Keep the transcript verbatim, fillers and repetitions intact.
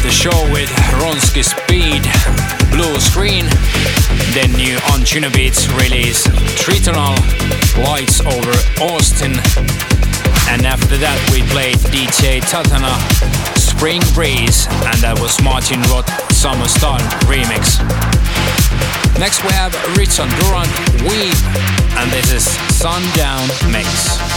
the show with Ronski Speed, Blue Screen. Then new on Juno Beats release Tritonal, Lights Over Austin. And after that we played D J Tatana, Spring Breeze, and that was Martin Roth Summer Style remix. Next we have Richard Durant, Weave, and this is Sundown Mix.